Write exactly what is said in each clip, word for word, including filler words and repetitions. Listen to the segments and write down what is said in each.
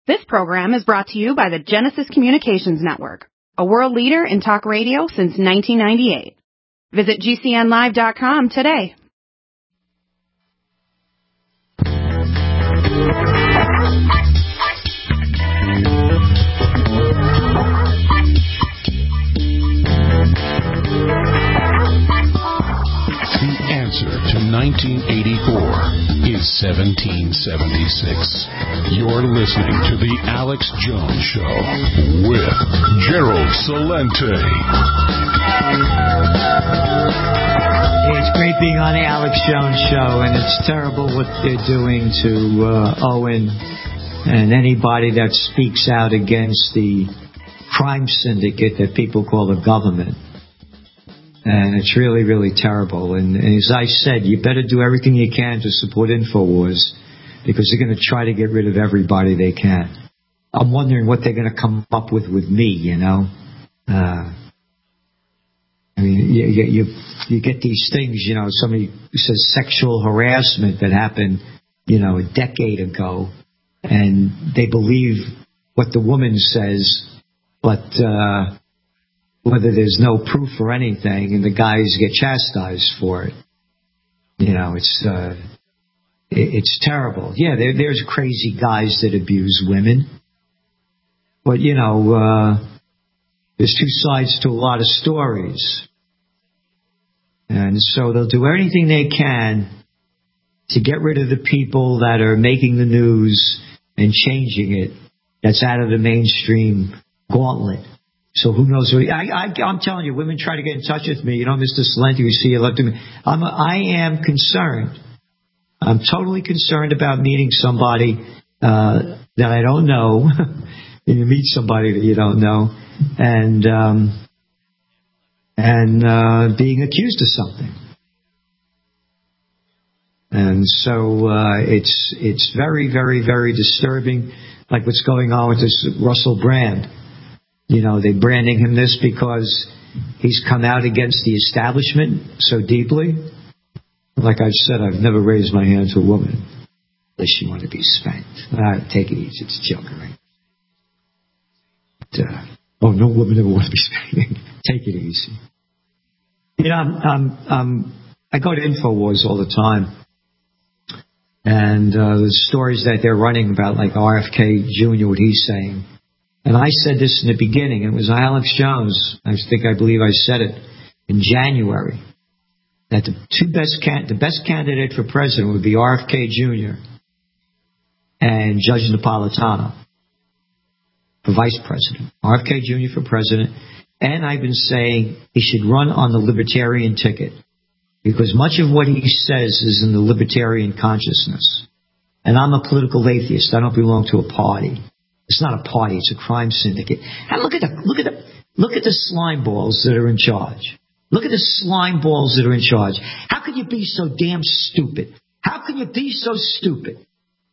This program is brought to you by the Genesis Communications Network, a world leader in talk radio since nineteen ninety-eight. Visit G C N live dot com today. The answer to nineteen eighty-four is seventeen seventy-six. You're listening to The Alex Jones Show with Gerald Celente. It's great being on The Alex Jones Show, and it's terrible what they're doing to uh, Owen and anybody that speaks out against the crime syndicate that people call the government. And it's really, really terrible. And, and as I said, you better do everything you can to support InfoWars, because they're going to try to get rid of everybody they can. I'm wondering what they're going to come up with with me, you know. Uh, I mean, you, you, you get these things, you know, somebody says sexual harassment that happened, you know, a decade ago, and they believe what the woman says, but uh, whether there's no proof or anything, and the guys get chastised for it. You know, it's uh, it, it's terrible. Yeah, there, there's crazy guys that abuse women, but you know, uh, there's two sides to a lot of stories, and so they'll do anything they can to get rid of the people that are making the news and changing it. That's out of the mainstream gauntlet. So who knows? I, I, I'm telling you, women try to get in touch with me. You know, Mister Celente, you see, you love to me. I'm, I am concerned. I'm totally concerned about meeting somebody uh, that I don't know. You meet somebody that you don't know, and um, and uh, being accused of something. And so uh, it's it's very, very, very disturbing, like what's going on with this Russell Brand. You know, they're branding him this because he's come out against the establishment so deeply. Like I've said, I've never raised my hand to a woman unless she wanted to be spanked. Uh, take it easy. It's a joke, right? But, uh, oh, no woman ever wants to be spanked. Take it easy. You know, I'm, I'm, I'm, I go to InfoWars all the time. And uh, the stories that they're running about, like R F K Junior, what he's saying. And I said this in the beginning. It was Alex Jones. I think, I believe I said it in January, that the two best can- the best candidate for president would be R F K Junior and Judge Napolitano for vice president. R F K Junior for president. And I've been saying he should run on the libertarian ticket, because much of what he says is in the libertarian consciousness. And I'm a political atheist. I don't belong to a party. It's not a party, it's a crime syndicate. And look at the look at the look at the slime balls that are in charge. Look at the slime balls that are in charge. How can you be so damn stupid? How can you be so stupid?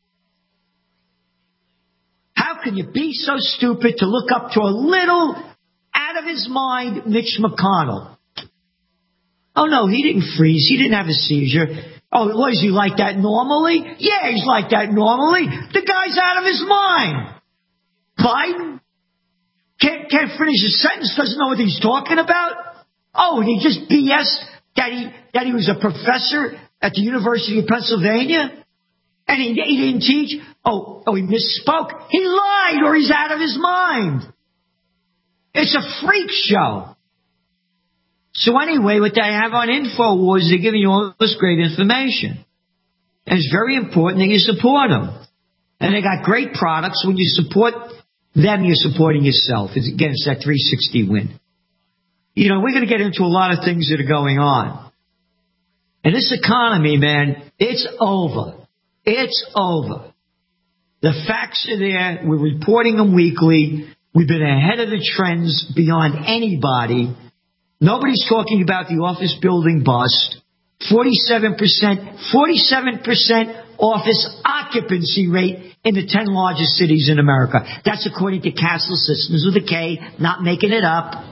How can you be so stupid to look up to a little out of his mind Mitch McConnell? Oh no, he didn't freeze, he didn't have a seizure. Oh, what, is he like that normally? Yeah, he's like that normally. The guy's out of his mind. Biden can't, can't finish a sentence, doesn't know what he's talking about. Oh, and he just B S that he, that he was a professor at the University of Pennsylvania, and he, he didn't teach. Oh, oh, he misspoke. He lied, or he's out of his mind. It's a freak show. So anyway, what they have on InfoWars, they're giving you all this great information. And it's very important that you support them. And they got great products. When you support them, you're supporting yourself. It's, again, it's that three sixty win. You know, we're going to get into a lot of things that are going on. And this economy, man, it's over. It's over. The facts are there. We're reporting them weekly. We've been ahead of the trends beyond anybody. Nobody's talking about the office building bust. forty-seven percent, forty-seven percent office occupancy rate in the ten largest cities in America. That's according to Castle Systems with a K, not making it up.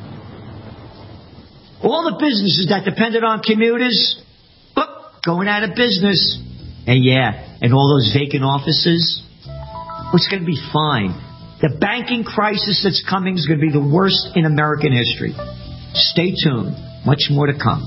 All the businesses that depended on commuters, whoop, going out of business. And yeah, and all those vacant offices, It's going to be fine. The banking crisis that's coming is going to be the worst in American history. Stay tuned. Much more to come.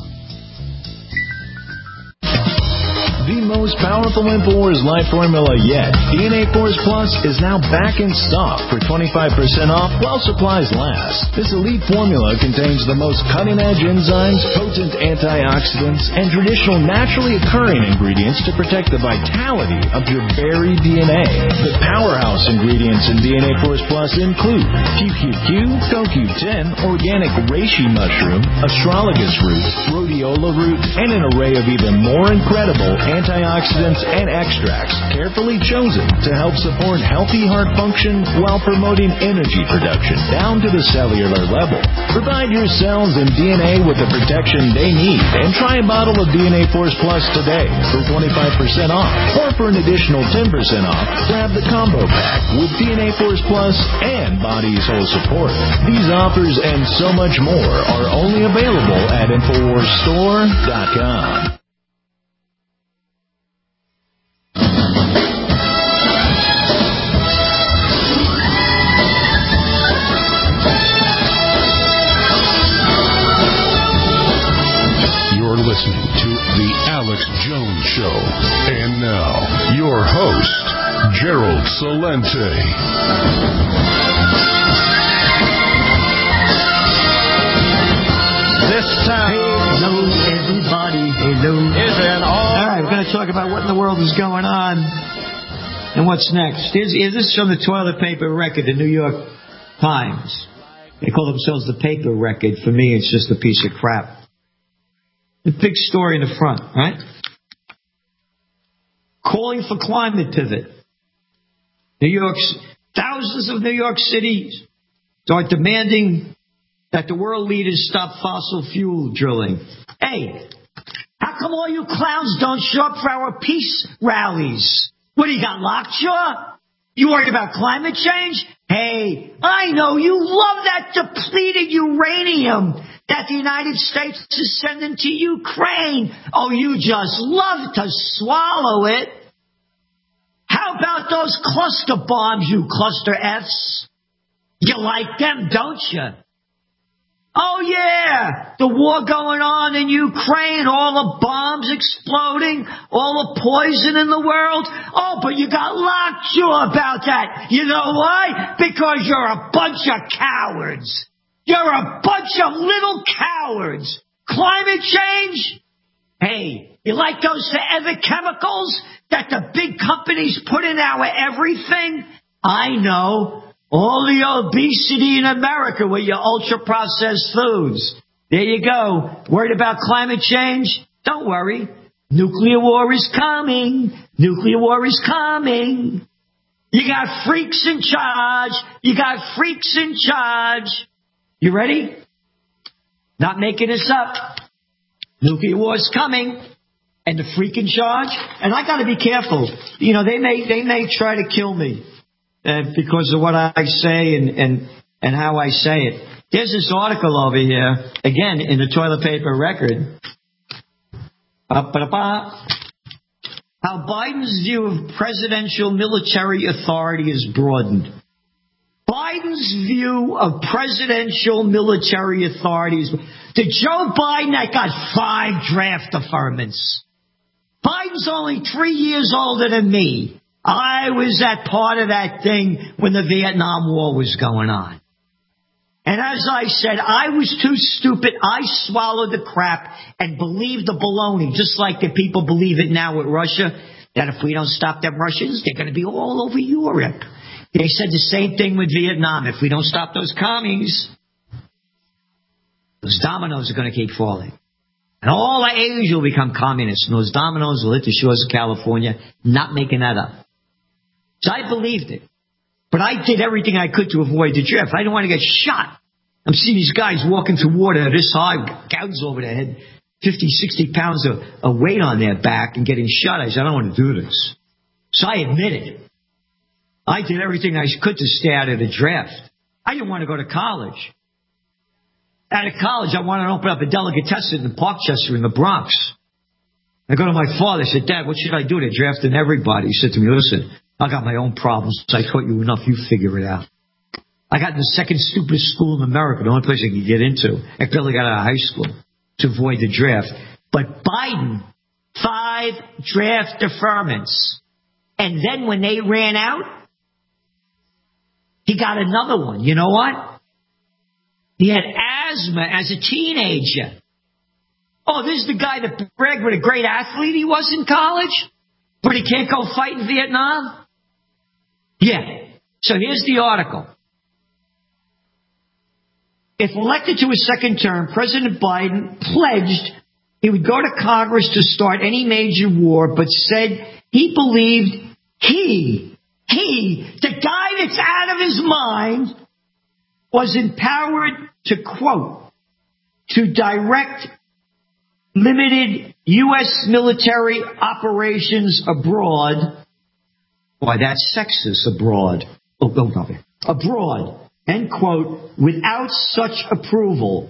The most powerful InfoWars Life formula yet, D N A Force Plus, is now back in stock for twenty-five percent off while supplies last. This elite formula contains the most cutting-edge enzymes, potent antioxidants, and traditional naturally occurring ingredients to protect the vitality of your very D N A. The powerhouse ingredients in D N A Force Plus include Q Q Q, Co Q ten, organic reishi mushroom, astragalus root, rhodiola root, and an array of even more incredible antioxidants and extracts carefully chosen to help support healthy heart function while promoting energy production down to the cellular level. Provide your cells and D N A with the protection they need and try a bottle of D N A Force Plus today for twenty-five percent off. Or for an additional ten percent off, grab the combo pack with D N A Force Plus and Body Soul Support. These offers and so much more are only available at Infowars Store dot com. Listening to The Alex Jones Show. And now, your host, Gerald Celente. This time, hello, everybody. Hello. Is an all, all right, we're going to talk about what in the world is going on and what's next. Here's, here's this from the Toilet Paper Record, the New York Times. They call themselves the Paper Record. For me, it's just a piece of crap. The big story in the front, right? Calling for climate pivot. New York's thousands of New York cities are demanding that the world leaders stop fossil fuel drilling. Hey, how come all you clowns don't show up for our peace rallies? What, do you got lockjaw? You worried about climate change? Hey, I know you love that depleted uranium that the United States is sending to Ukraine. Oh, you just love to swallow it. How about those cluster bombs, you cluster Fs? You like them, don't you? Oh, yeah, the war going on in Ukraine, all the bombs exploding, all the poison in the world. Oh, but you got lockjaw about that. You know why? Because you're a bunch of cowards. You're a bunch of little cowards. Climate change? Hey, you like those forever chemicals that the big companies put in our everything? I know. All the obesity in America with your ultra-processed foods. There you go. Worried about climate change? Don't worry. Nuclear war is coming. Nuclear war is coming. You got freaks in charge. You got freaks in charge. You ready? Not making this up. Nuclear war is coming. And the freak in charge? And I got to be careful. You know, they may they may try to kill me. Uh, because of what I say and, and, and how I say it. There's this article over here, again, in the Toilet Paper Record. Ba-ba-da-ba. How Biden's view of presidential military authority is broadened. Biden's view of presidential military authority is... The Joe Biden that got five draft deferments. Biden's only three years older than me. I was at part of that thing when the Vietnam War was going on. And as I said, I was too stupid. I swallowed the crap and believed the baloney, just like the people believe it now with Russia, that if we don't stop them Russians, they're going to be all over Europe. They said the same thing with Vietnam. If we don't stop those commies, those dominoes are going to keep falling. And all the Asia will become communists, and those dominoes will hit the shores of California. Not making that up. So I believed it. But I did everything I could to avoid the drift. I didn't want to get shot. I'm seeing these guys walking through water this high, gouges over their head, fifty, sixty pounds of, of weight on their back and getting shot. I said, I don't want to do this. So I admitted. I did everything I could to stay out of the draft. I didn't want to go to college. Out of college, I wanted to open up a delicatessen in Parkchester in the Bronx. I go to my father. I said, Dad, what should I do? They're drafting everybody. He said to me, listen, I got my own problems. I taught you enough. You figure it out. I got in the second stupidest school in America, the only place I could get into. I barely got out of high school to avoid the draft. But Biden, five draft deferments. And then when they ran out, he got another one. You know what? He had asthma as a teenager. Oh, this is the guy that bragged what a great athlete he was in college, but he can't go fight in Vietnam? Yeah. So here's the article. If elected to a second term, President Biden pledged he would go to Congress to start any major war, but said he believed he, he, the guy that's out of his mind, was empowered to, quote, to direct limited U S military operations abroad. Why, that's sexist, abroad. Oh, no, no, abroad. End quote, without such approval,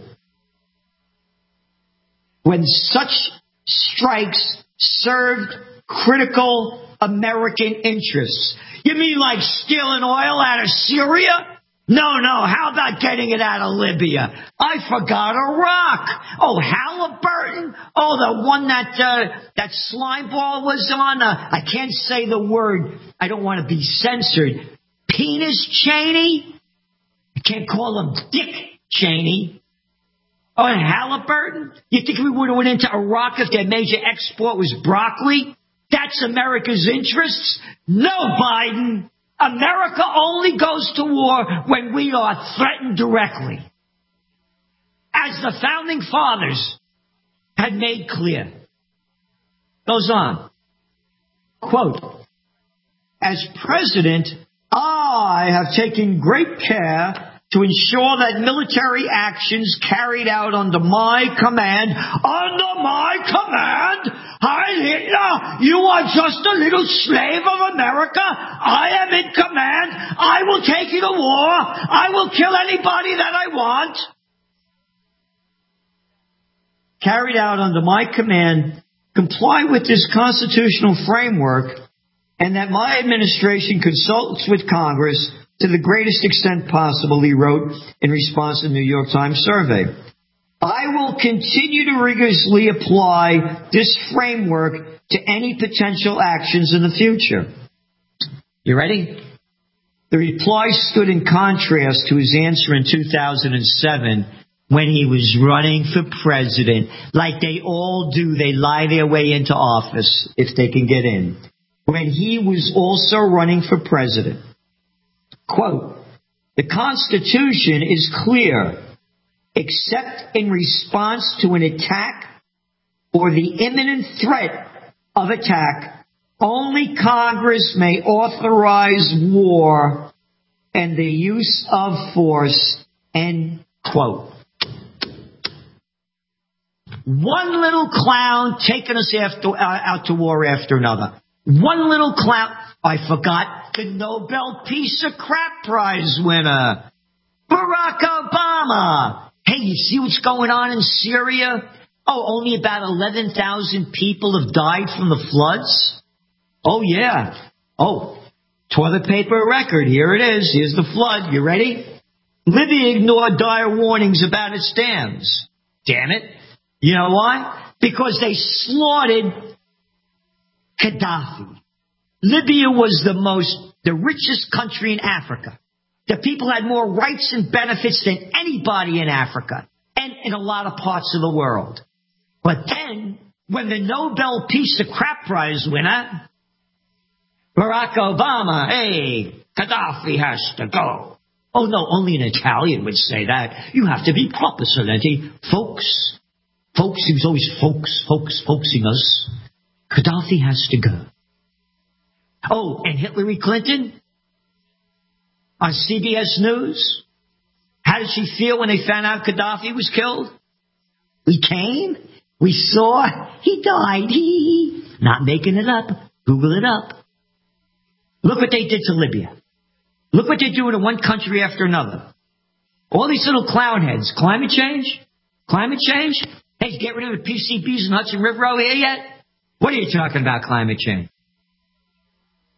when such strikes served critical American interests. You mean like stealing oil out of Syria? No, no, how about getting it out of Libya? I forgot Iraq. Oh, Halliburton. Oh, the one that uh, that slime ball was on. Uh, I can't say the word. I don't want to be censored. Penis Cheney? I can't call him Dick Cheney. Oh, and Halliburton? You think we would have went into Iraq if their major export was broccoli? That's America's interests? No, Biden. America only goes to war when we are threatened directly. As the founding fathers had made clear. Goes on. Quote, as president, I have taken great care to ensure that military actions carried out under my command, under my command, Heil Hitler, you are just a little slave of America. I am in command. I will take you to war. I will kill anybody that I want. Carried out under my command, comply with this constitutional framework, and that my administration consults with Congress to the greatest extent possible, he wrote in response to the New York Times survey. I will continue to rigorously apply this framework to any potential actions in the future. You ready? The reply stood in contrast to his answer in two thousand seven when he was running for president. Like they all do, they lie their way into office if they can get in. When he was also running for president. Quote, the Constitution is clear, except in response to an attack or the imminent threat of attack, only Congress may authorize war and the use of force, end quote. One little clown taking us after, uh, out to war after another. One little clown. I forgot the Nobel Peace of Crap Prize winner, Barack Obama. Hey, you see what's going on in Syria? Oh, only about eleven thousand people have died from the floods? Oh, yeah. Oh, toilet paper record. Here it is. Here's the flood. You ready? Libya ignored dire warnings about its dams. Damn it. You know why? Because they slaughtered Gaddafi. Libya was the most, the richest country in Africa. The people had more rights and benefits than anybody in Africa and in a lot of parts of the world. But then, when the Nobel Peace of Crap Prize winner, Barack Obama, hey, Gaddafi has to go. Oh no, only an Italian would say that. You have to be proper, Salenti. Folks, folks, he was always folks, folks, folksing us. Gaddafi has to go. Oh, and Hillary Clinton on C B S News. How did she feel when they found out Gaddafi was killed? We came, we saw, he died. He not making it up. Google it up. Look what they did to Libya. Look what they're doing to one country after another. All these little clown heads. Climate change? Climate change? Hey, get rid of the P C Bs in Hudson River over here yet? What are you talking about, climate change?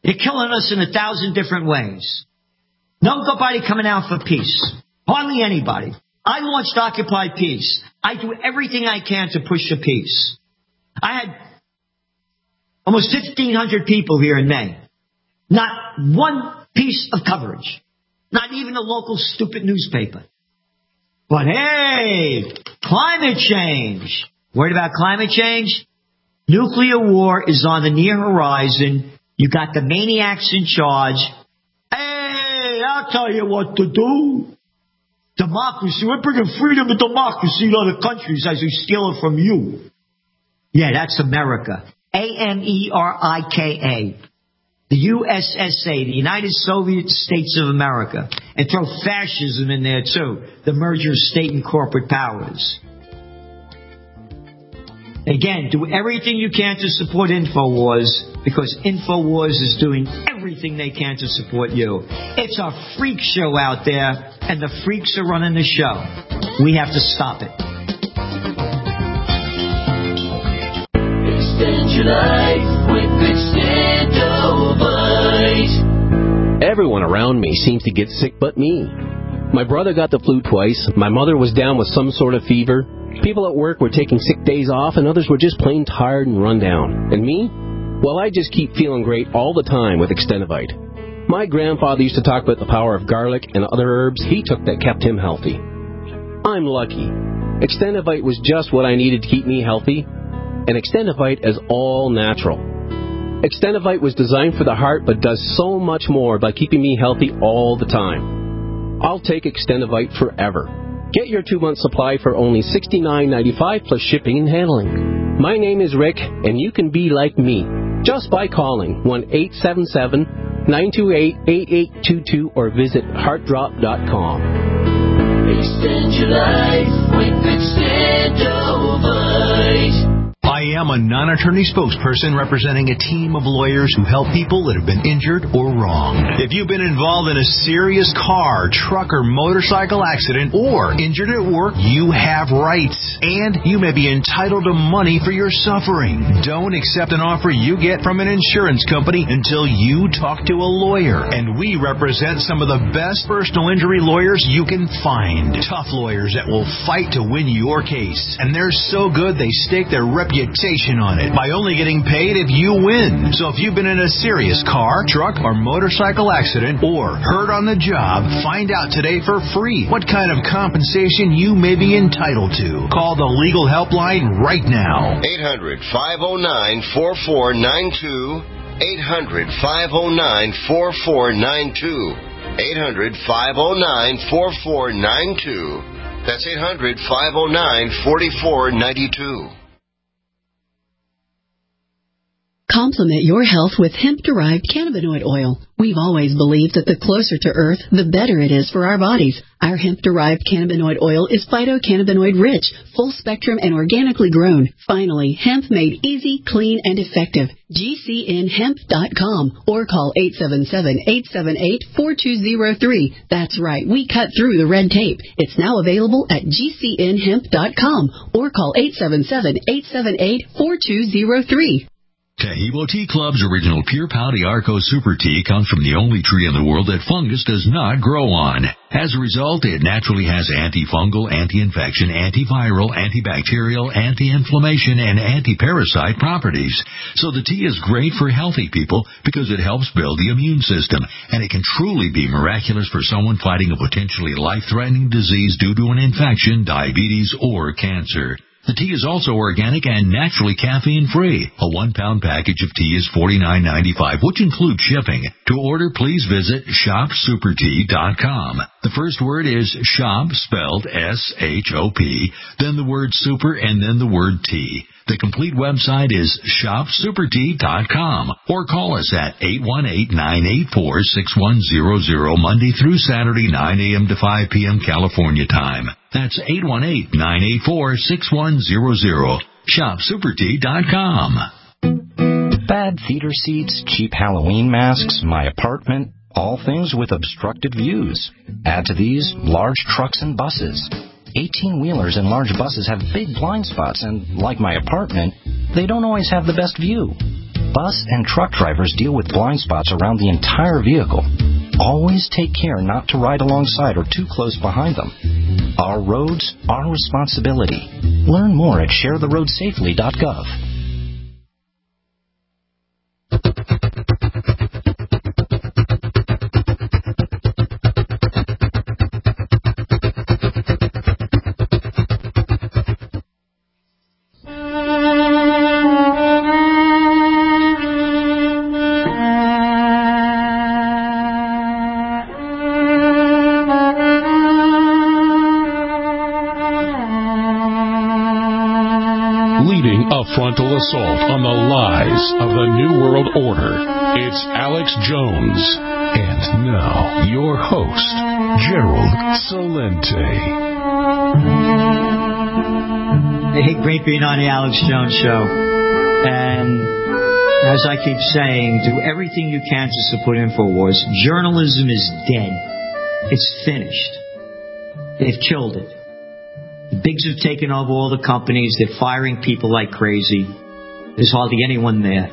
They're killing us in a thousand different ways. Nobody coming out for peace. Hardly anybody. I launched Occupy Peace. I do everything I can to push for peace. I had almost fifteen hundred people here in May. Not one piece of coverage. Not even a local stupid newspaper. But hey, climate change. Worried about climate change? Nuclear war is on the near horizon. You got the maniacs in charge. Hey, I'll tell you what to do. Democracy. We're bringing freedom and democracy to other countries as we steal it from you. Yeah, that's America. A M E R I K A. The U S S A, the United Soviet States of America. And throw fascism in there, too. The merger of state and corporate powers. Again, do everything you can to support InfoWars, because InfoWars is doing everything they can to support you. It's a freak show out there, and the freaks are running the show. We have to stop it. Extend your life with Extendovite. Everyone around me seems to get sick but me. My brother got the flu twice. My mother was down with some sort of fever. People at work were taking sick days off, and others were just plain tired and run down. And me? Well, I just keep feeling great all the time with Extendovite. My grandfather used to talk about the power of garlic and other herbs he took that kept him healthy. I'm lucky. Extendovite was just what I needed to keep me healthy, and Extendovite is all natural. Extendovite was designed for the heart, but does so much more by keeping me healthy all the time. I'll take Extendovite forever. Get your two-month supply for only sixty-nine ninety-five plus shipping and handling. My name is Rick, and you can be like me just by calling one eight seven seven, nine two eight, eight eight two two or visit heart drop dot com. Extend your life with Extendovite. I am a non-attorney spokesperson representing a team of lawyers who help people that have been injured or wronged. If you've been involved in a serious car, truck, or motorcycle accident or injured at work, you have rights, and you may be entitled to money for your suffering. Don't accept an offer you get from an insurance company until you talk to a lawyer, and we represent some of the best personal injury lawyers you can find. Tough lawyers that will fight to win your case, and they're so good they stake their reputation on it by only getting paid if you win. So if you've been in a serious car, truck, or motorcycle accident or hurt on the job, find out today for free what kind of compensation you may be entitled to. Call the legal helpline right now. eight hundred, five oh nine, four four nine two. eight hundred, five oh nine, four four nine two. eight hundred, five oh nine, four four nine two. That's eight hundred, five oh nine, four four nine two. Complement your health with hemp-derived cannabinoid oil. We've always believed that the closer to Earth, the better it is for our bodies. Our hemp-derived cannabinoid oil is phytocannabinoid-rich, full-spectrum, and organically grown. Finally, hemp made easy, clean, and effective. G C N hemp dot com or call eight seven seven, eight seven eight, four two zero three. That's right, we cut through the red tape. It's now available at G C N hemp dot com or call eight seven seven, eight seven eight, four two zero three. Tahibo Tea Club's original Pure Pau Arco Super Tea comes from the only tree in the world that fungus does not grow on. As a result, it naturally has antifungal, anti-infection, antiviral, antibacterial, anti-inflammation, and anti-parasite properties. So the tea is great for healthy people because it helps build the immune system, and it can truly be miraculous for someone fighting a potentially life-threatening disease due to an infection, diabetes, or cancer. The tea is also organic and naturally caffeine-free. A one-pound package of tea is forty-nine ninety-five, which includes shipping. To order, please visit shop super tea dot com. The first word is shop, spelled S H O P, then the word super, and then the word tea. The complete website is shop super tea dot com or call us at eight one eight, nine eight four, six one zero zero Monday through Saturday, nine a.m. to five p.m. California time. That's eight one eight, nine eight four, six one zero zero. shop super tea dot com. Bad theater seats, cheap Halloween masks, my apartment, all things with obstructed views. Add to these large trucks and buses. eighteen-wheelers and large buses have big blind spots, and like my apartment, they don't always have the best view. bus and truck drivers deal with blind spots around the entire vehicle. Always take care not to ride alongside or too close behind them. Our roads, our responsibility. Learn more at share the road safely dot gov. Frontal assault on the lies of the New World Order. It's Alex Jones. And now, your host, Gerald Celente. Hey, great being on the Alex Jones Show. And as I keep saying, do everything you can to support InfoWars. Journalism is dead. It's finished. They've killed it. The bigs have taken over all the companies. They're firing people like crazy. There's hardly anyone there.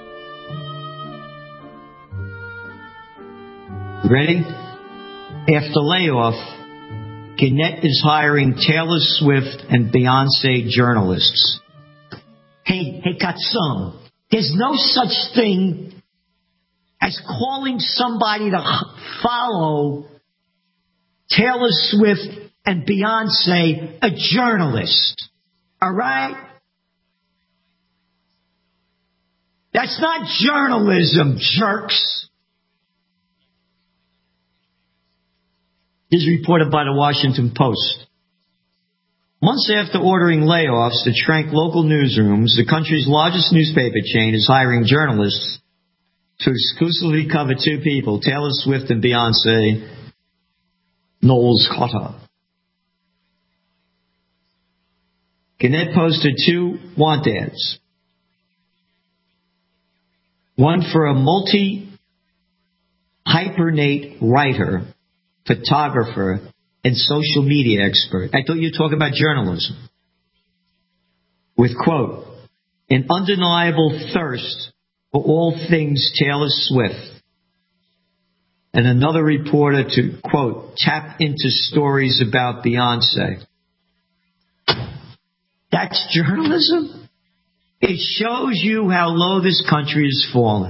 Ready? After layoff, Gannett is hiring Taylor Swift and Beyonce journalists. Hey, hey, Katsum, there's no such thing as calling somebody to follow Taylor Swift and Beyonce a journalist. All right? That's not journalism, jerks. This is reported by the Washington Post. Months after ordering layoffs that shrank local newsrooms, the country's largest newspaper chain is hiring journalists to exclusively cover two people, Taylor Swift and Beyonce Knowles Carter. Gannett posted two want ads. One for a multi-hyphenate writer, photographer, and social media expert. I thought you were talking about journalism. With, quote, an undeniable thirst for all things Taylor Swift. And another reporter to, quote, tap into stories about Beyonce. That's journalism? It shows you how low this country has fallen.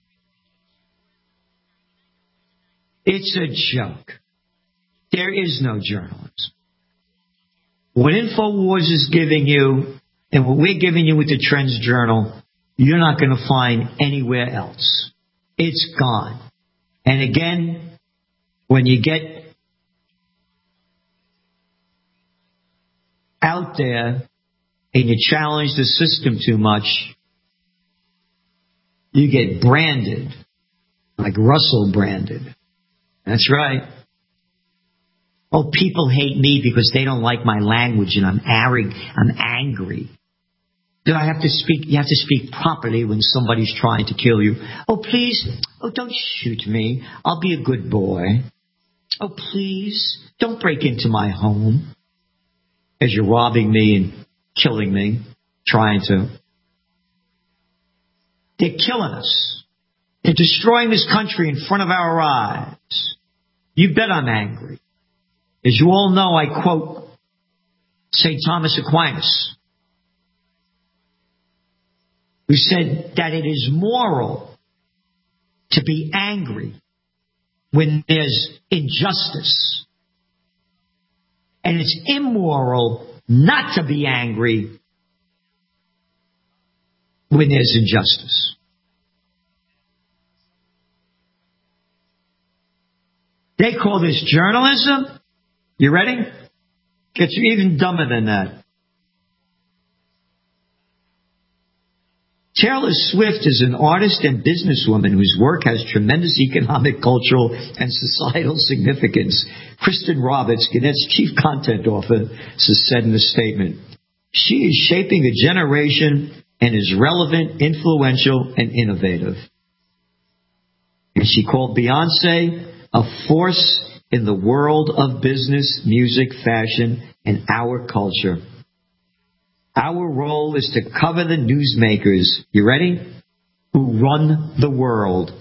It's a joke. There is no journalism. What InfoWars is giving you and what we're giving you with the Trends Journal, you're not going to find anywhere else. It's gone. And again, when you get out there and you challenge the system too much, you get branded, like Russell branded. That's right. Oh, people hate me because they don't like my language and I'm arrogant, I'm angry. Do I have to speak? You have to speak properly when somebody's trying to kill you. Oh, please. Oh, don't shoot me. I'll be a good boy. Oh, please. Don't break into my home as you're robbing me and killing me, trying to. They're killing us. They're destroying this country in front of our eyes. You bet I'm angry. As you all know, I quote Saint Thomas Aquinas, who said that it is moral to be angry when there's injustice. And it's immoral not to be angry when there's injustice. They call this journalism. You ready? Gets even dumber than that. Taylor Swift is an artist and businesswoman whose work has tremendous economic, cultural, and societal significance. Kristen Roberts, Gannett's chief content officer, said in a statement, she is shaping a generation and is relevant, influential, and innovative. And she called Beyonce a force in the world of business, music, fashion, and our culture. Our role is to cover the newsmakers. You ready? who run the world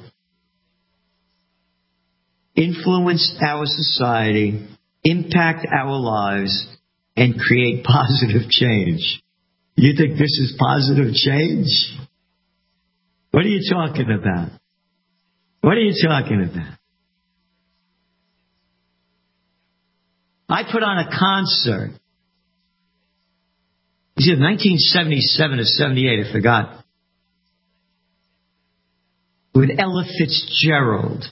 influence our society, impact our lives, and create positive change. You think this is positive change? What are you talking about? What are you talking about? I put on a concert. It's either nineteen seventy-seven or seventy-eight, I forgot. With Ella Fitzgerald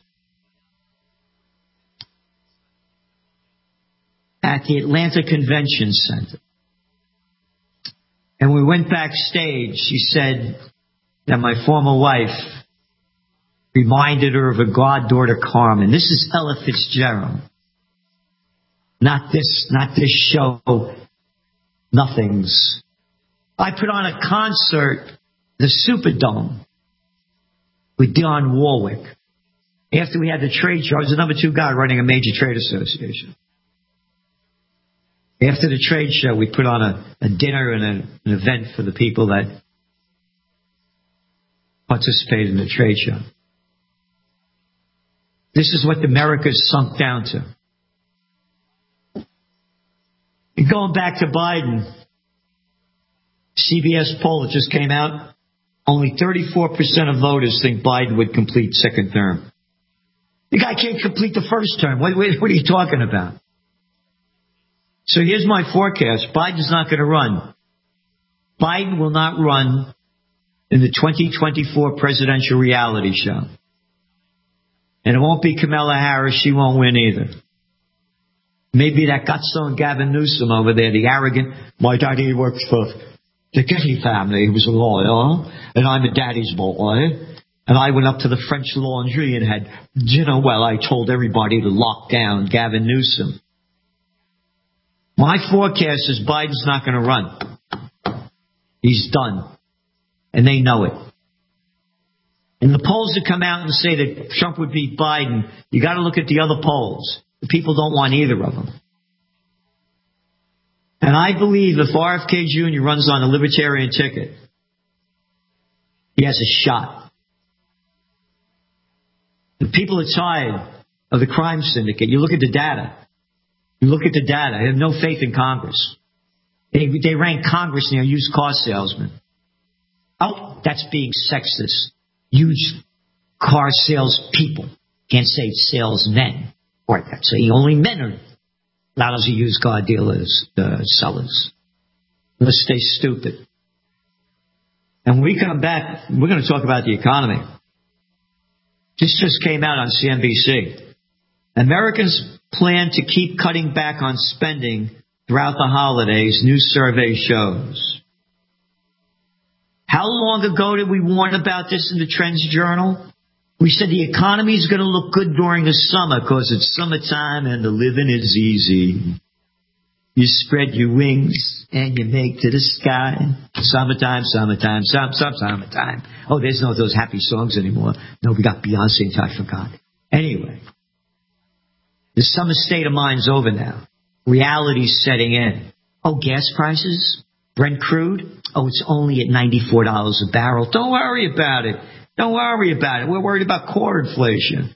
at the Atlanta Convention Center. And we went backstage. She said that my former wife reminded her of her goddaughter Carmen. This is Ella Fitzgerald. Not this, not this show. Nothings. I put on a concert, the Superdome, with Dionne Warwick. After we had the trade show, I was the number two guy running a major trade association. After the trade show, we put on a, a dinner and a, an event for the people that participated in the trade show. This is what America's sunk down to. And going back to Biden, C B S poll that just came out, only thirty-four percent of voters think Biden would complete second term. The guy can't complete the first term. What, what are you talking about? So here's my forecast. Biden's not going to run. Biden will not run in the twenty twenty-four presidential reality show. And it won't be Kamala Harris. She won't win either. Maybe that Gutstone Gavin Newsom over there, the arrogant, my daddy works for the Getty family. He was a lawyer, and I'm a daddy's boy. And I went up to the French Laundry and had dinner. Well, I told everybody to lock down Gavin Newsom. My forecast is Biden's not going to run. He's done. And they know it. And the polls that come out and say that Trump would beat Biden, you got to look at the other polls. The people don't want either of them. And I believe if R F K Junior runs on a libertarian ticket, he has a shot. The people are tired of the crime syndicate. You look at the data. You look at the data. They have no faith in Congress. They, they rank Congress near used car salesmen. Oh, that's being sexist. Used car sales people. Can't say salesmen. Or that's say only men are lousy used car dealers, uh, sellers. Let's stay stupid. And when we come back, we're going to talk about the economy. This just came out on C N B C. Americans plan to keep cutting back on spending throughout the holidays, new survey shows. How long ago did we warn about this in the Trends Journal? We said the economy is going to look good during the summer because it's summertime and the living is easy. You spread your wings and you make to the sky. Summertime, summertime, some, some, summertime. Oh, there's no those happy songs anymore. No, we got Beyonce and I forgot. Anyway, the summer state of mind's over now. Reality's setting in. Oh, gas prices? Brent crude? Oh, it's only at ninety-four dollars a barrel. Don't worry about it. Don't worry about it. We're worried about core inflation.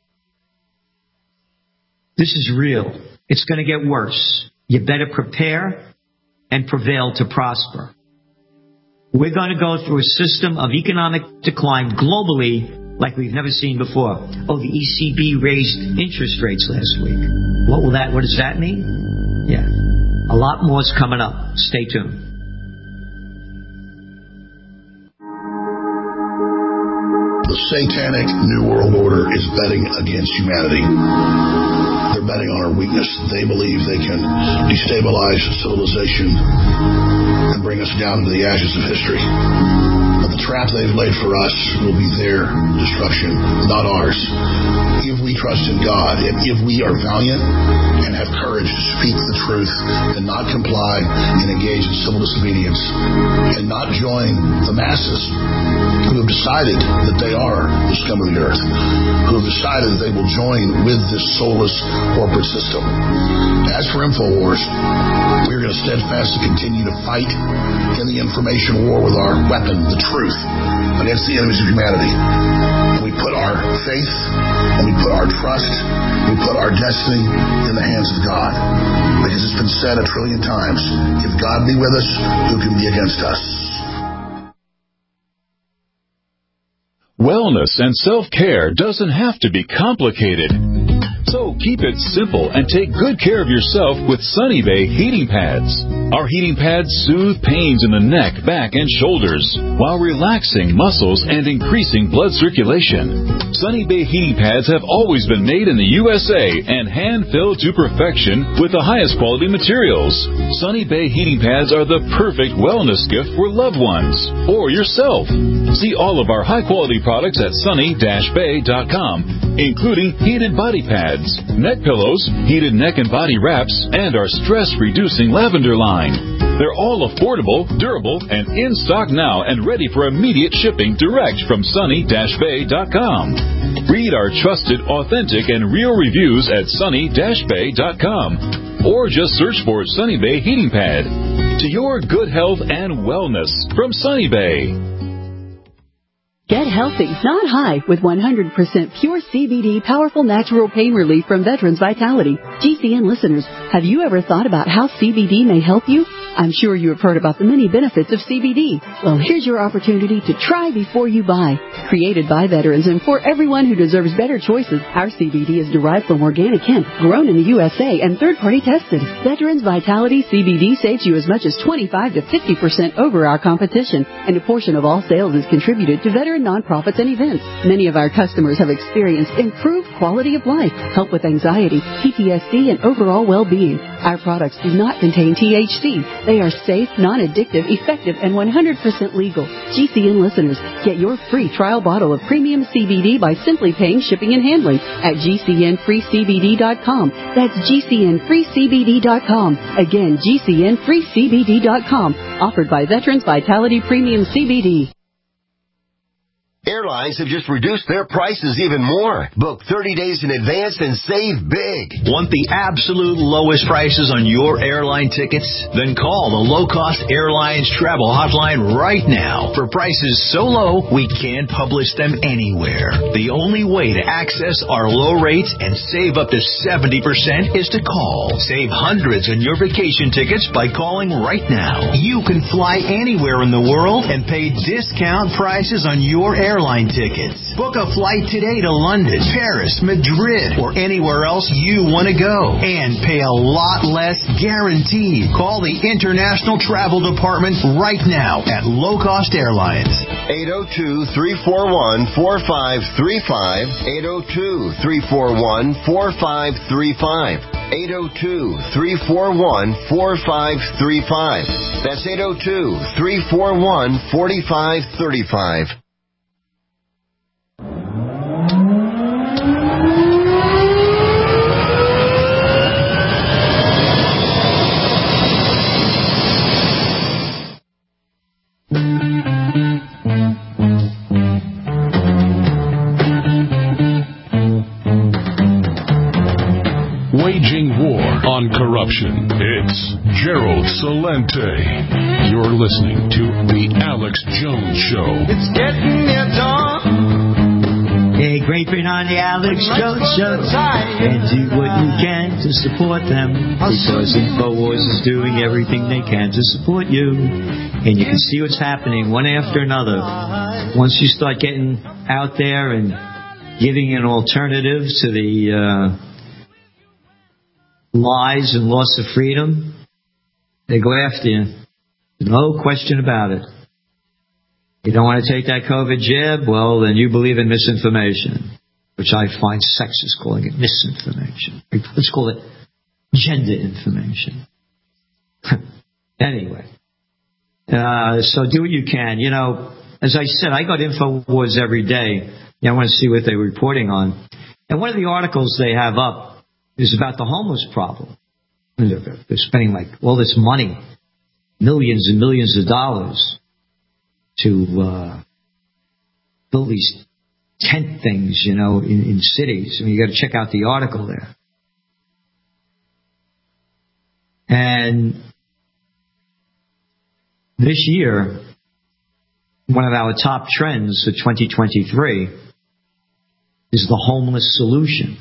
This is real. It's going to get worse. You better prepare and prevail to prosper. We're going to go through a system of economic decline globally like we've never seen before. Oh, the E C B raised interest rates last week. What will that, what does that mean? Yeah. A lot more's coming up. Stay tuned. The satanic New World Order is betting against humanity. They're betting on our weakness. They believe they can destabilize civilization and bring us down into the ashes of history. But the trap they've laid for us will be their destruction, not ours. If we trust in God, if, if we are valiant and have courage to speak the truth and not comply and engage in civil disobedience and not join the masses who have decided that they are the scum of the earth, who have decided that they will join with this soulless corporate system. As for InfoWars, we're going to steadfastly continue to fight in the information war with our weapon, the truth, against the enemies of humanity. And we put our faith and we put our trust, we put our destiny in the hands of God. Because it's been said a trillion times, if God be with us, who can be against us? Wellness and self-care doesn't have to be complicated. So keep it simple and take good care of yourself with Sunny Bay heating pads. Our heating pads soothe pains in the neck, back, and shoulders while relaxing muscles and increasing blood circulation. Sunny Bay heating pads have always been made in the U S A and hand-filled to perfection with the highest quality materials. Sunny Bay heating pads are the perfect wellness gift for loved ones or yourself. See all of our high-quality products at sunny dash bay dot com, including heated body pads, neck pillows, heated neck and body wraps, and our stress-reducing lavender line. They're all affordable, durable, and in stock now and ready for immediate shipping direct from sunny dash bay dot com. Read our trusted, authentic, and real reviews at sunny dash bay dot com or just search for Sunny Bay Heating Pad. To your good health and wellness from Sunny Bay. Get healthy, not high, with one hundred percent pure C B D powerful natural pain relief from Veterans Vitality. G C N listeners, have you ever thought about how C B D may help you? I'm sure you have heard about the many benefits of C B D. Well, here's your opportunity to try before you buy. Created by veterans and for everyone who deserves better choices, our C B D is derived from organic hemp, grown in the U S A, and third-party tested. Veterans Vitality C B D saves you as much as twenty-five to fifty percent over our competition, and a portion of all sales is contributed to veteran nonprofits and events. Many of our customers have experienced improved quality of life, help with anxiety, P T S D, and overall well-being. Our products do not contain T H C. They are safe, non-addictive, effective, and one hundred percent legal. G C N listeners, get your free trial bottle of premium C B D by simply paying shipping and handling at G C N free C B D dot com. That's G C N free C B D dot com. Again, G C N free C B D dot com. Offered by Veterans Vitality Premium C B D. Airlines have just reduced their prices even more. Book thirty days in advance and save big. Want the absolute lowest prices on your airline tickets? Then call the Low Cost Airlines Travel Hotline right now. For prices so low, we can't publish them anywhere. The only way to access our low rates and save up to seventy percent is to call. Save hundreds on your vacation tickets by calling right now. You can fly anywhere in the world and pay discount prices on your airline Airline tickets. Book a flight today to London, Paris, Madrid, or anywhere else you want to go and pay a lot less guaranteed. Call the International Travel Department right now at Low Cost Airlines. eight oh two, three four one, four five three five. eight oh two, three four one, four five three five. eight oh two, three four one, four five three five. That's eight oh two, three four one, four five three five. Waging war on corruption. It's Gerald Celente. You're listening to The Alex Jones Show. It's getting near dawn. Hey, great being on The Alex Jones Show. And do what you can to support them, because InfoWars is doing everything they can to support you. And you can see what's happening one after another. Once you start getting out there and giving an alternative to the uh, lies and loss of freedom, they go after you. No question about it. You don't want to take that COVID jab? Well, then you believe in misinformation, which I find sexist calling it misinformation. Let's call it gender information. Anyway, uh, so do what you can. You know, as I said, I got InfoWars every day. I want to see what they're reporting on. And one of the articles they have up is about the homeless problem. They're, they're spending like all this money, millions and millions of dollars, to uh, build these tent things, you know, in, in cities. I mean, you got to check out the article there. And this year, one of our top trends for twenty twenty-three is the homeless solution.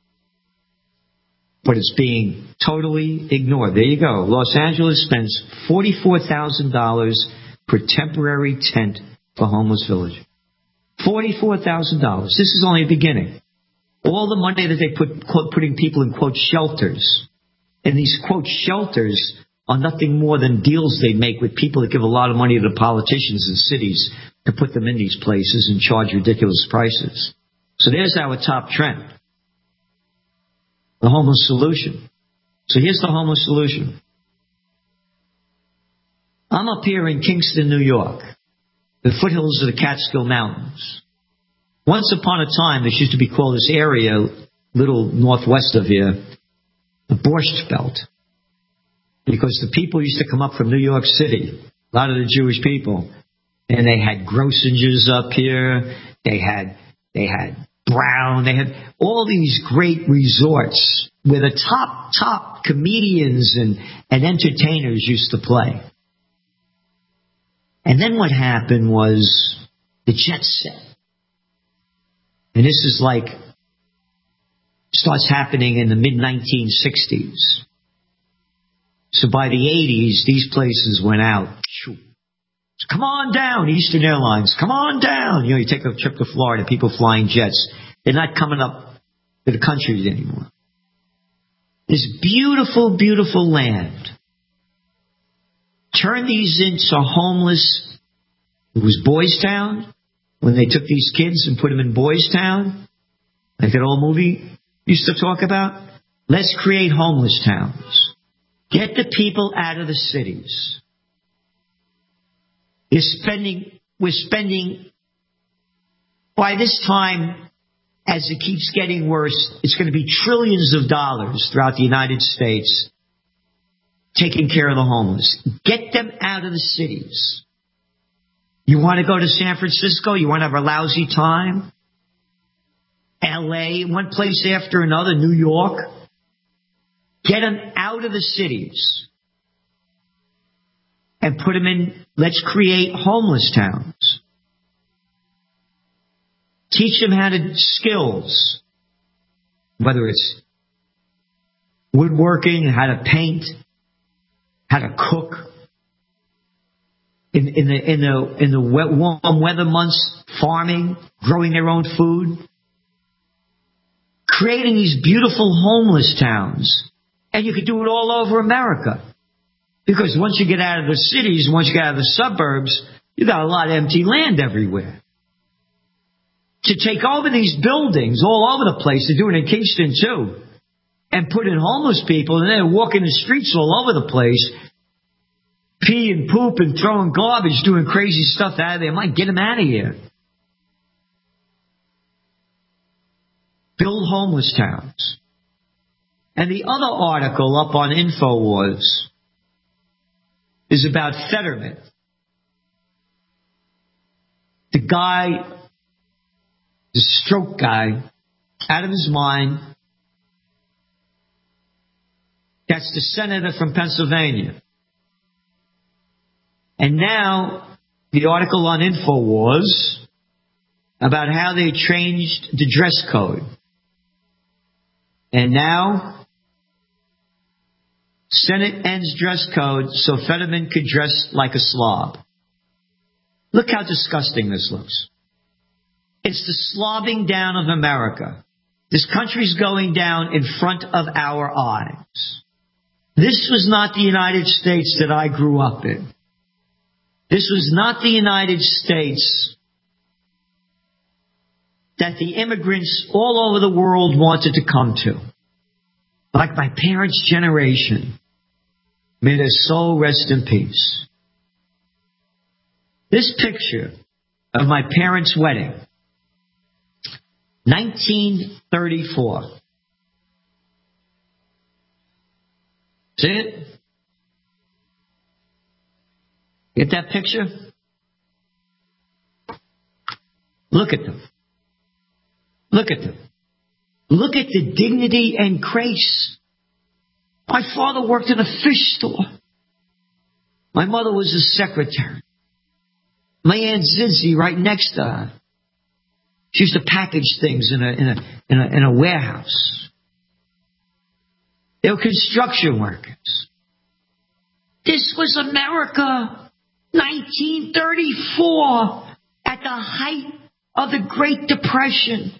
But it's being totally ignored. There you go. Los Angeles spends forty-four thousand dollars per temporary tent for homeless village. forty-four thousand dollars. This is only the beginning. All the money that they put, quote, putting people in, quote, shelters. And these, quote, shelters are nothing more than deals they make with people that give a lot of money to the politicians in cities to put them in these places and charge ridiculous prices. So there's our top trend. The homeless solution. So here's the homeless solution. I'm up here in Kingston, New York, the foothills of the Catskill Mountains. Once upon a time, this used to be called this area, little northwest of here, the Borscht Belt. Because the people used to come up from New York City, a lot of the Jewish people, and they had Grossinger's up here, they had, they had Brown, they had all these great resorts where the top, top comedians and, and entertainers used to play. And then what happened was the jet set. And this is like, starts happening in the mid nineteen sixties. So by the eighties, these places went out. Come on down, Eastern Airlines. Come on down. You know, you take a trip to Florida, people flying jets. They're not coming up to the country anymore. This beautiful, beautiful land. Turn these into homeless. It was Boys Town when they took these kids and put them in Boys Town, like that old movie used to talk about. Let's create homeless towns. Get the people out of the cities. You're spending, we're spending, by this time, as it keeps getting worse, it's going to be trillions of dollars throughout the United States taking care of the homeless. Get them out of the cities. You want to go to San Francisco? You want to have a lousy time? L A, one place after another, New York. Get them out of the cities and put them in, let's create homeless towns. Teach them how to skills, whether it's woodworking, how to paint, how to cook. In, in the in the in the wet, warm weather months, farming, growing their own food, creating these beautiful homeless towns, and you could do it all over America. Because once you get out of the cities, once you get out of the suburbs, you got a lot of empty land everywhere. To take over these buildings all over the place, they're doing it in Kingston too, and put in homeless people, and they're walking the streets all over the place, pee and poop and throwing garbage, doing crazy stuff out of there. Might get them out of here. Build homeless towns. And the other article up on InfoWars is about Fetterman. The guy, the stroke guy, out of his mind. That's the senator from Pennsylvania. And now, the article on InfoWars about how they changed the dress code. And now, Senate ends dress code so Fetterman could dress like a slob. Look how disgusting this looks. It's the slobbing down of America. This country's going down in front of our eyes. This was not the United States that I grew up in. This was not the United States that the immigrants all over the world wanted to come to. Like my parents' generation. May their soul rest in peace. This picture of my parents' wedding, nineteen thirty-four. See it? Get that picture? Look at them. Look at them. Look at the dignity and grace. My father worked in a fish store. My mother was a secretary. My Aunt Zizi right next to her. She used to package things in a, in a, in a, in a warehouse. They were construction workers. This was America, nineteen thirty-four, at the height of the Great Depression.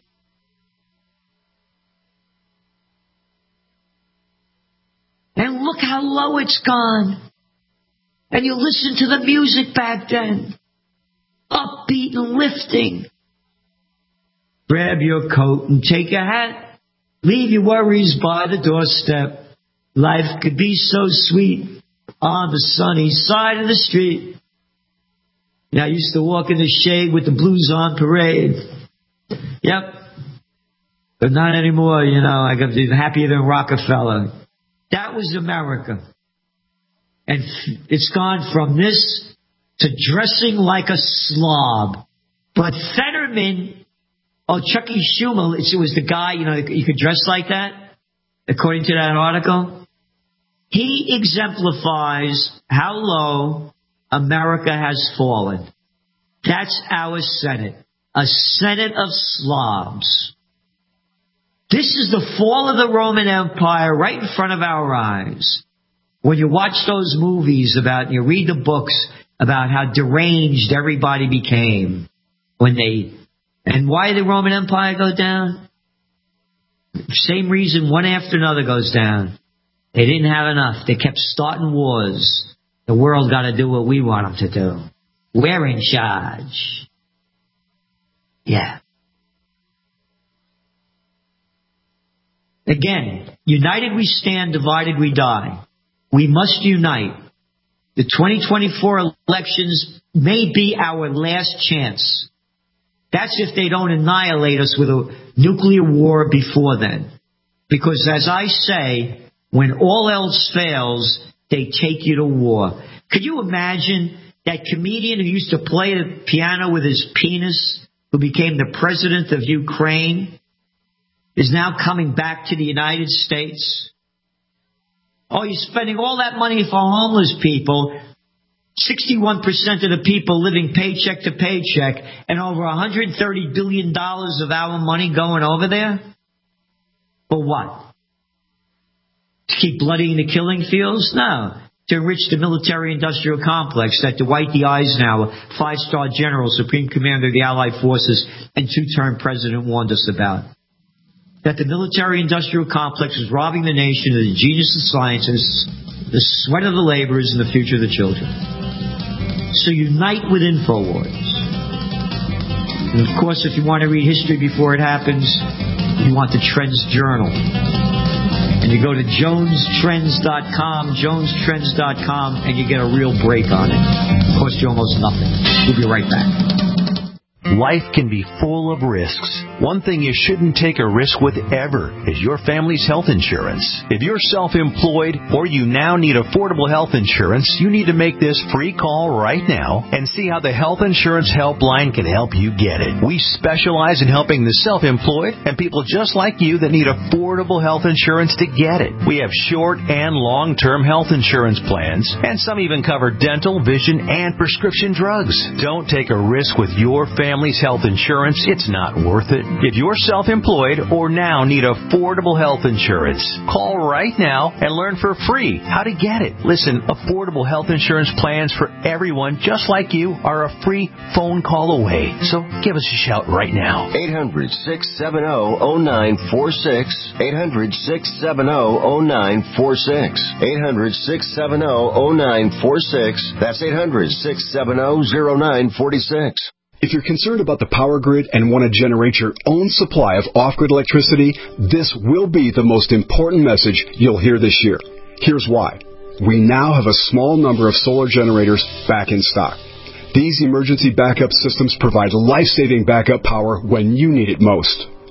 And look how low it's gone. And you listen to the music back then. Upbeat and lifting. Grab your coat and take your hat. Leave your worries by the doorstep. Life could be so sweet on the sunny side of the street. Yeah, I used to walk in the shade with the Blues on Parade. Yep. But not anymore, you know. I got to be happier than Rockefeller. That was America. And it's gone from this to dressing like a slob. But Fetterman, oh, Chucky Schumer, it was the guy, you know, you could dress like that, according to that article. He exemplifies how low America has fallen. That's our Senate. A Senate of slobs. This is the fall of the Roman Empire right in front of our eyes. When you watch those movies about, you read the books about how deranged everybody became when they, and why did the Roman Empire go down? Same reason one after another goes down. They didn't have enough. They kept starting wars. The world got to do what we want them to do. We're in charge. Yeah. Again, united we stand, divided we die. We must unite. The twenty twenty-four elections may be our last chance. That's if they don't annihilate us with a nuclear war before then. Because as I say, when all else fails, they take you to war. Could you imagine that comedian who used to play the piano with his penis, who became the president of Ukraine, is now coming back to the United States? Oh, you're spending all that money for homeless people, sixty-one percent of the people living paycheck to paycheck, and over one hundred thirty billion dollars of our money going over there? For what? To keep bloodying the killing fields? No. To enrich the military-industrial complex that Dwight D. Eisenhower, five-star general, Supreme Commander of the Allied Forces, and two-term president warned us about. That the military-industrial complex is robbing the nation of the genius of scientists, the sweat of the laborers, and the future of the children. So unite with InfoWars. And of course, if you want to read history before it happens, you want the Trends Journal. And you go to jones trends dot com, jones trends dot com, and you get a real break on it. It costs you almost nothing. We'll be right back. Life can be full of risks. One thing you shouldn't take a risk with ever is your family's health insurance. If you're self-employed or you now need affordable health insurance, you need to make this free call right now and see how the Health Insurance Helpline can help you get it. We specialize in helping the self-employed and people just like you that need affordable health insurance to get it. We have short and long-term health insurance plans, and some even cover dental, vision, and prescription drugs. Don't take a risk with your family's health insurance. It's not worth it. If you're self-employed or now need affordable health insurance, call right now and learn for free how to get it. Listen, affordable health insurance plans for everyone just like you are a free phone call away. So give us a shout right now. eight hundred, six seven zero, zero nine four six. eight hundred, six seven zero, zero nine four six. eight hundred, six seven zero, zero nine four six. That's eight hundred, six seven zero, zero nine four six. If you're concerned about the power grid and want to generate your own supply of off-grid electricity, this will be the most important message you'll hear this year. Here's why. We now have a small number of solar generators back in stock. These emergency backup systems provide life-saving backup power when you need it most.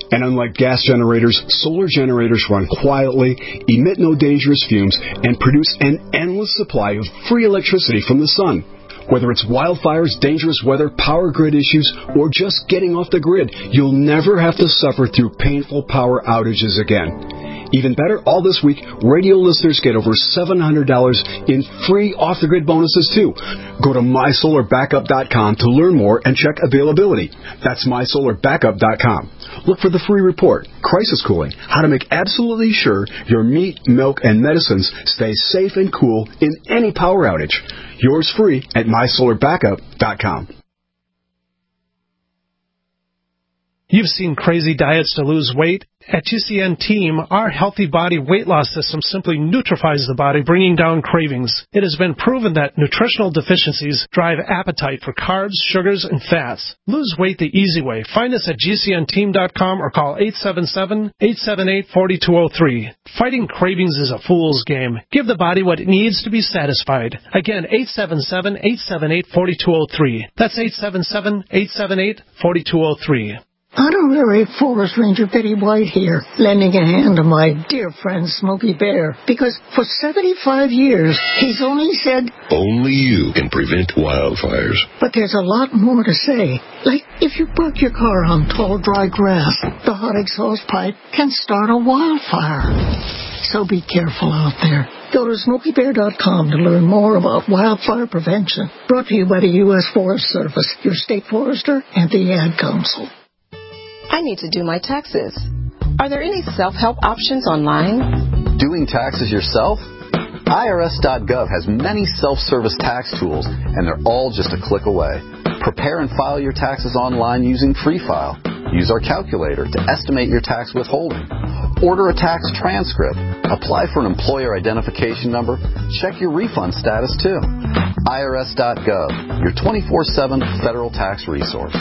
And unlike gas generators, solar generators run quietly, emit no dangerous fumes, and produce an endless supply of free electricity from the sun. Whether it's wildfires, dangerous weather, power grid issues, or just getting off the grid, you'll never have to suffer through painful power outages again. Even better, all this week, radio listeners get over seven hundred dollars in free off-the-grid bonuses, too. Go to my solar backup dot com to learn more and check availability. That's my solar backup dot com. Look for the free report, Crisis Cooling, how to make absolutely sure your meat, milk, and medicines stay safe and cool in any power outage. Yours free at my solar backup dot com. You've seen crazy diets to lose weight. At G C N Team, our healthy body weight loss system simply neutralizes the body, bringing down cravings. It has been proven that nutritional deficiencies drive appetite for carbs, sugars, and fats. Lose weight the easy way. Find us at G C N team dot com or call eight seven seven, eight seven eight, four two zero three. Fighting cravings is a fool's game. Give the body what it needs to be satisfied. Again, eight seven seven, eight seven eight, four two zero three. That's eight seven seven, eight seven eight, four two zero three. Honorary Forest Ranger Betty White here, lending a hand to my dear friend Smokey Bear, because for seventy-five years, he's only said, only you can prevent wildfires. But there's a lot more to say. Like, if you park your car on tall, dry grass, the hot exhaust pipe can start a wildfire. So be careful out there. Go to smokey bear dot com to learn more about wildfire prevention. Brought to you by the U S Forest Service, your state forester, and the Ad Council. I need to do my taxes. Are there any self-help options online? Doing taxes yourself? I R S dot gov has many self-service tax tools, and they're all just a click away. Prepare and file your taxes online using Free File. Use our calculator to estimate your tax withholding. Order a tax transcript. Apply for an employer identification number. Check your refund status, too. I R S dot gov, your twenty-four seven federal tax resource.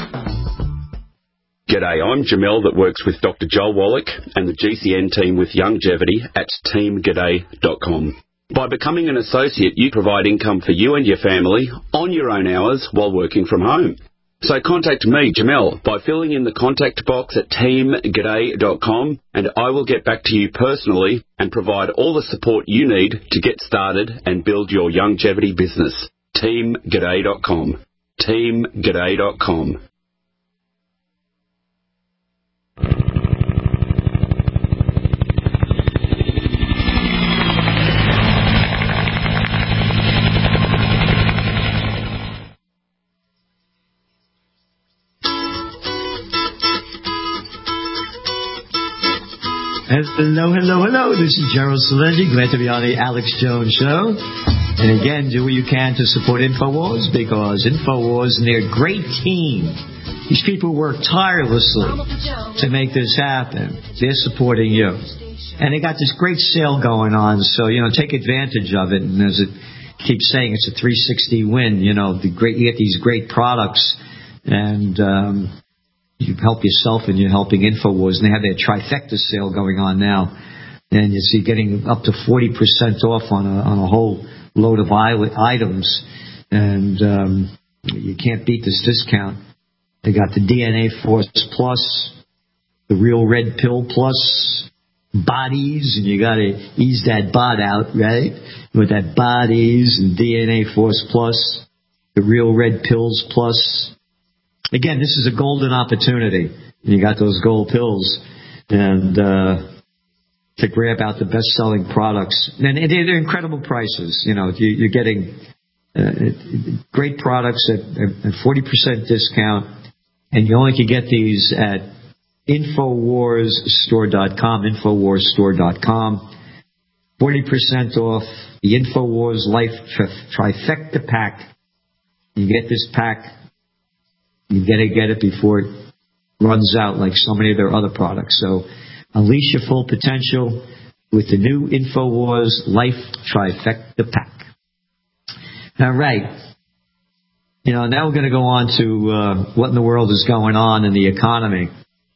G'day, I'm Jamel that works with Doctor Joel Wallach and the G C N team with Longevity at team g'day dot com. By becoming an associate, you provide income for you and your family on your own hours while working from home. So contact me, Jamel, by filling in the contact box at team g'day dot com, and I will get back to you personally and provide all the support you need to get started and build your longevity business. team g'day dot com. team g'day dot com. Hello, hello, hello. This is Gerald Celente. Glad to be on the Alex Jones Show. And again, do what you can to support InfoWars, because InfoWars and their great team, these people work tirelessly to make this happen. They're supporting you. And they got this great sale going on, so, you know, take advantage of it. And as it keeps saying, it's a three sixty win. You know, the great, you get these great products, and um you help yourself and you're helping InfoWars. And they have their trifecta sale going on now. And you see getting up to forty percent off on a, on a whole load of items. And um, you can't beat this discount. They got the D N A Force Plus, the Real Red Pill Plus, bodies. And you got to ease that bod out, right? With that bodies and D N A Force Plus, the Real Red Pills Plus. Again, this is a golden opportunity. You got those gold pills, and uh, to grab out the best-selling products. And they're incredible prices. You know, you're getting uh, great products at a forty percent discount, and you only can get these at infowars store dot com, infowars store dot com. forty percent off the InfoWars Life tri- Trifecta Pack. You get this pack. You got to get it before it runs out like so many of their other products. So unleash your full potential with the new InfoWars Life Trifecta Pack. All right. You know, now we're going to go on to uh, what in the world is going on in the economy.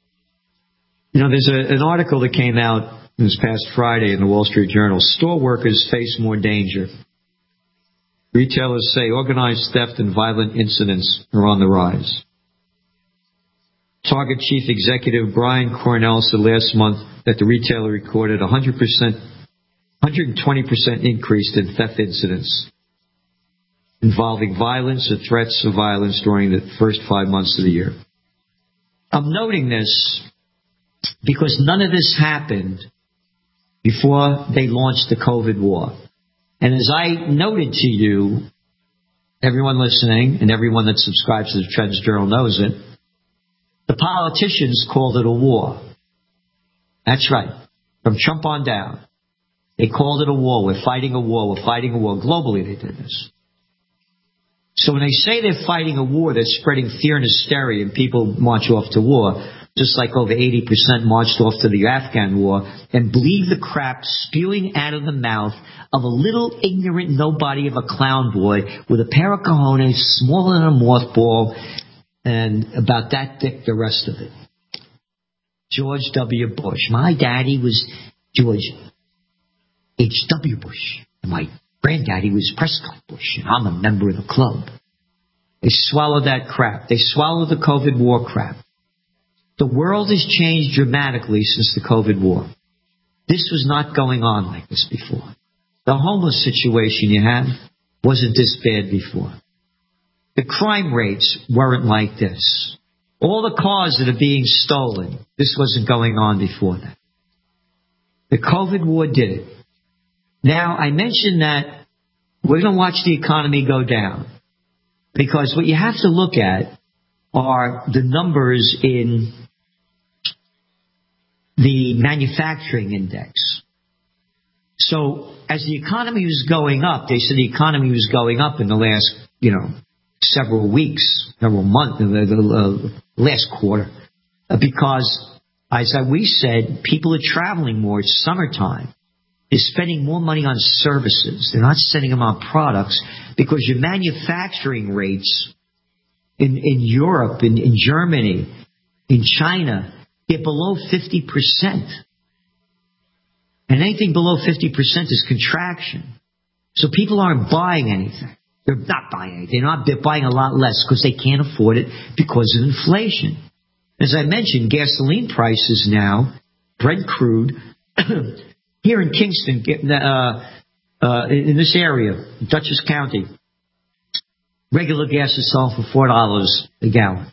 You know, there's a, an article that came out this past Friday in the Wall Street Journal. Store workers face more danger. Retailers say organized theft and violent incidents are on the rise. Target Chief Executive Brian Cornell said last month that the retailer recorded a one hundred percent, one hundred twenty percent increase in theft incidents involving violence or threats of violence during the first five months of the year. I'm noting this because none of this happened before they launched the COVID war. And as I noted to you, everyone listening and everyone that subscribes to the Trends Journal knows it, the politicians called it a war. That's right. From Trump on down. They called it a war. We're fighting a war. We're fighting a war. Globally they did this. So when they say they're fighting a war, they're spreading fear and hysteria and people march off to war, just like over eighty percent marched off to the Afghan war and believe the crap spewing out of the mouth of a little ignorant nobody of a clown boy with a pair of cojones smaller than a mothball and about that thick the rest of it. George W. Bush. My daddy was George H W. Bush. And my granddaddy was Prescott Bush, and I'm a member of the club. They swallowed that crap. They swallowed the COVID war crap. The world has changed dramatically since the COVID war. This was not going on like this before. The homeless situation you had wasn't this bad before. The crime rates weren't like this. All the cars that are being stolen, this wasn't going on before that. The COVID war did it. Now, I mentioned that we're going to watch the economy go down because what you have to look at are the numbers in the manufacturing index. So as the economy was going up, they said the economy was going up in the last, you know, several weeks, several months, the, the uh, last quarter, uh, because, as we said, people are traveling more. It's summertime. They're spending more money on services. They're not spending them on products because your manufacturing rates in, in Europe, in, in Germany, in China, they're below fifty percent. And anything below fifty percent is contraction. So people aren't buying anything. They're not buying anything. They're, not, they're buying a lot less because they can't afford it because of inflation. As I mentioned, gasoline prices now, Brent crude, here in Kingston, uh, uh, in this area, Dutchess County, regular gas is sold for four dollars a gallon.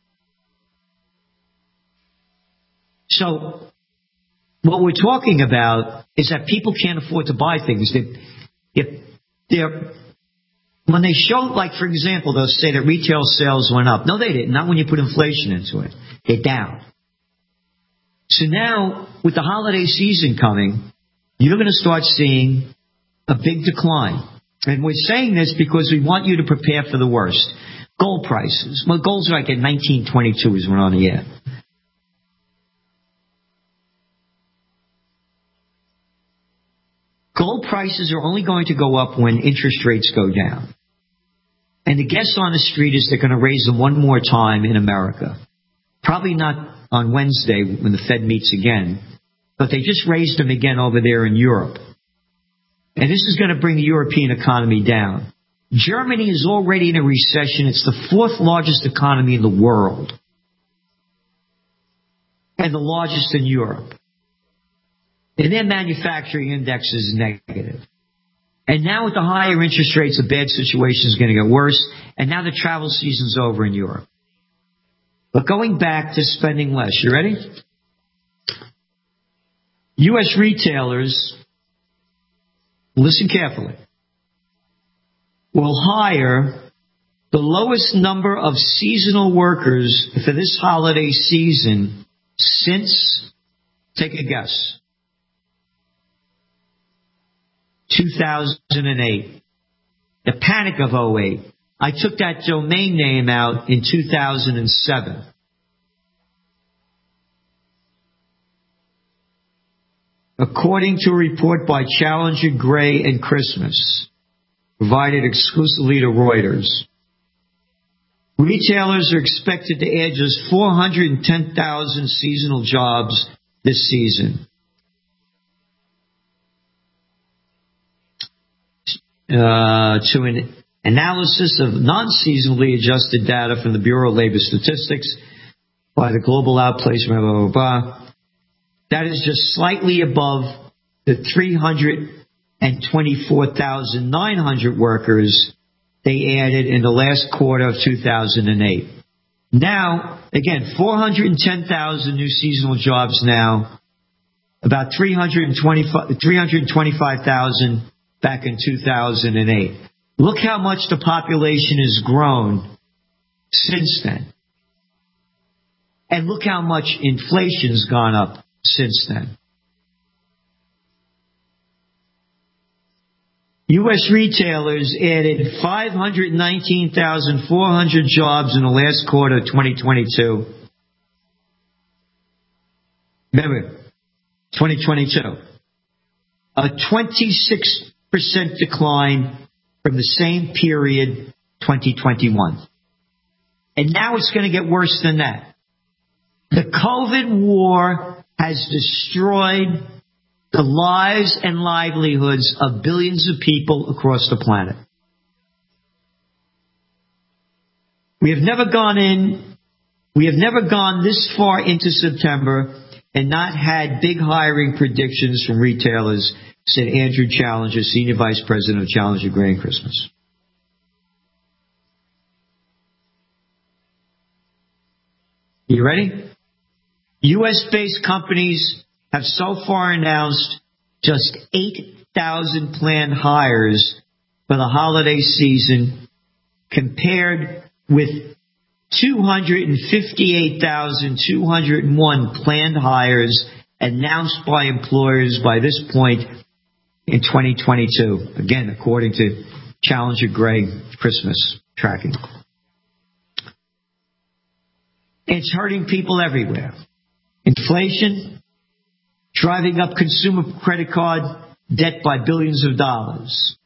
So what we're talking about is that people can't afford to buy things. They, if they're, when they show, like, for example, they'll say that retail sales went up. No, they didn't. Not when you put inflation into it. They're down. So now, with the holiday season coming, you're going to start seeing a big decline. And we're saying this because we want you to prepare for the worst. Gold prices. Well, gold's like at nineteen twenty-two as we're on the air. Gold prices are only going to go up when interest rates go down. And the guess on the street is they're going to raise them one more time in America. Probably not on Wednesday when the Fed meets again, but they just raised them again over there in Europe. And this is going to bring the European economy down. Germany is already in a recession. It's the fourth largest economy in the world. And the largest in Europe. And their manufacturing index is negative. And now with the higher interest rates, the bad situation is going to get worse. And now the travel season's over in Europe. But going back to spending less, you ready? U S retailers, listen carefully, will hire the lowest number of seasonal workers for this holiday season since, take a guess, two thousand eight. The panic of oh eight. I took that domain name out in two thousand seven. According to a report by Challenger, Gray, and Christmas, provided exclusively to Reuters, retailers are expected to add just four hundred ten thousand seasonal jobs this season. Uh, to an analysis of non-seasonally adjusted data from the Bureau of Labor Statistics, by the global outplacement, blah, blah, blah. That is just slightly above the three hundred twenty-four thousand nine hundred workers they added in the last quarter of two thousand eight. Now, again, four hundred ten thousand new seasonal jobs now, about three hundred twenty-five thousand back in two thousand eight. Look how much the population has grown since then. And look how much inflation's gone up since then. U S retailers added five hundred nineteen thousand four hundred jobs in the last quarter of twenty twenty-two. Remember, twenty twenty-two. A twenty-six percent decline from the same period, twenty twenty-one. And now it's going to get worse than that. The COVID war has destroyed the lives and livelihoods of billions of people across the planet. We have never gone in, we have never gone this far into September and not had big hiring predictions from retailers, said Andrew Challenger, Senior Vice President of Challenger Grain Christmas. You ready? U S-based companies have so far announced just eight thousand planned hires for the holiday season, compared with two hundred fifty-eight thousand two hundred one planned hires announced by employers by this point in twenty twenty-two. Again, according to Challenger Gray Christmas tracking. It's hurting people everywhere. Inflation, driving up consumer credit card debt by billions of dollars.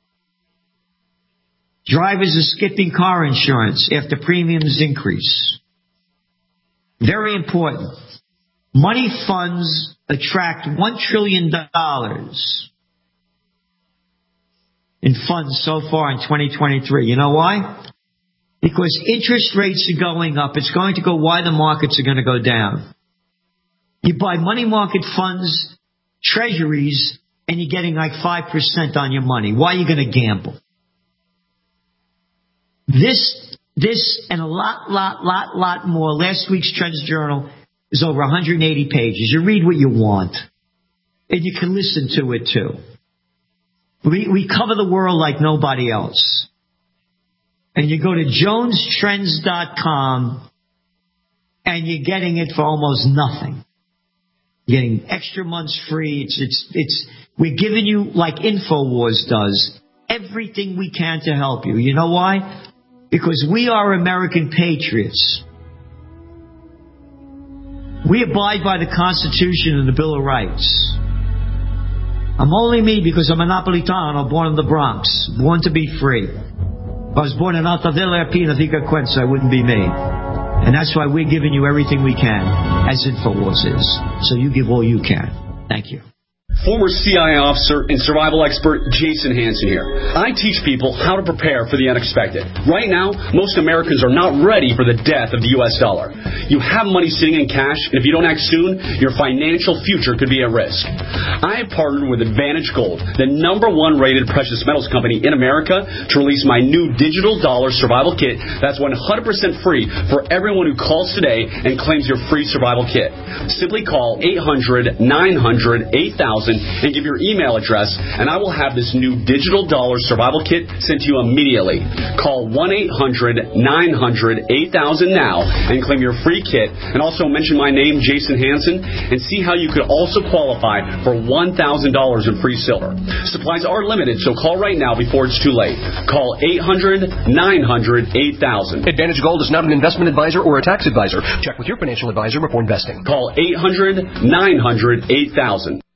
Drivers are skipping car insurance after premiums increase. Very important. Money funds attract one trillion dollars in funds so far in twenty twenty-three. You know why? Because interest rates are going up. It's going to go why the markets are going to go down. You buy money market funds, treasuries, and you're getting like five percent on your money. Why are you going to gamble? This, this, and a lot, lot, lot, lot more. Last week's Trends Journal is over one hundred eighty pages. You read what you want. And you can listen to it too. We, we cover the world like nobody else. And you go to jones trends dot com and you're getting it for almost nothing. You're getting extra months free. It's, it's, it's, we're giving you, like InfoWars does, everything we can to help you. You know why? Because we are American patriots. We abide by the Constitution and the Bill of Rights. I'm only me because I'm a Napolitano, born in the Bronx, born to be free. If I was born in Altavilla, Pina, Vica, Quenza, it wouldn't be me. And that's why we're giving you everything we can, as InfoWars is. So you give all you can. Thank you. Former C I A officer and survival expert Jason Hansen here. I teach people how to prepare for the unexpected. Right now, most Americans are not ready for the death of the U S dollar. You have money sitting in cash, and if you don't act soon, your financial future could be at risk. I have partnered with Advantage Gold, the number one rated precious metals company in America, to release my new digital dollar survival kit that's one hundred percent free for everyone who calls today and claims your free survival kit. Simply call eight hundred nine hundred eight thousand and give your email address, and I will have this new digital dollar survival kit sent to you immediately. Call one eight hundred nine hundred eight thousand now and claim your free kit, and also mention my name, Jason Hansen, and see how you could also qualify for one thousand dollars in free silver. Supplies are limited, so call right now before it's too late. Call eight hundred nine hundred eight thousand. Advantage Gold is not an investment advisor or a tax advisor. Check with your financial advisor before investing. Call eight hundred nine hundred eight thousand.